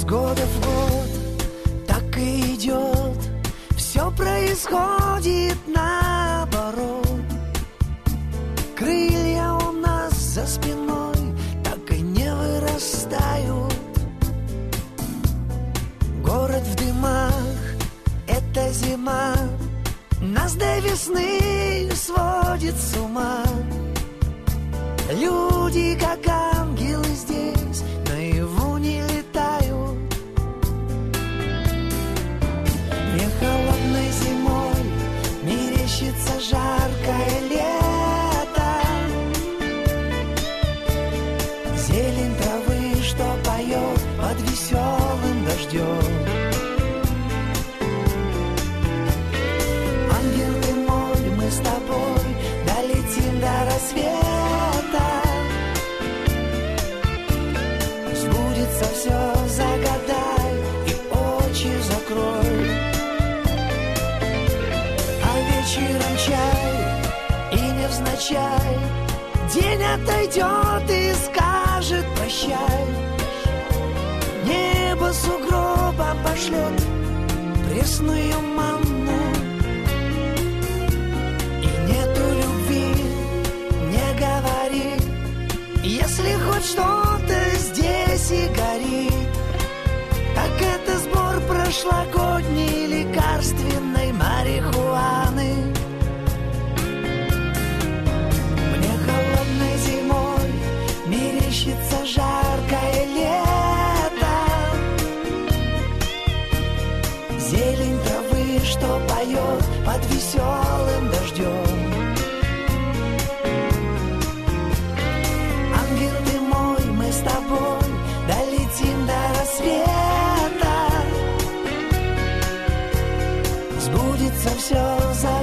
года в год так и идет, все происходит наоборот. Крылья у нас за спиной так и не вырастают. Город в дымах, это зима, нас до весны сводит с ума. Люди, как ангелы здесь, наяву не летают. Мне холодной зимой мерещится жаркое лето. Зелень травы, что поет под веселым дождем. Ангел ты мой, мы с тобой долетим до рассвета. Сбудется все, загадай и очи закрой. А вечером чай и невзначай день отойдет и скажет прощай. Небо сугробом пошлет пресную манну. И нету любви, не говори, если хоть что-то здесь и горит, так это сбор прошлогодней лекарственной марихуаны. Мне холодной зимой мерещится жаркое лето. Зелень травы, что поет под веселым дождем. Ангел ты мой, мы с тобой долетим до рассвета. Сбудется все за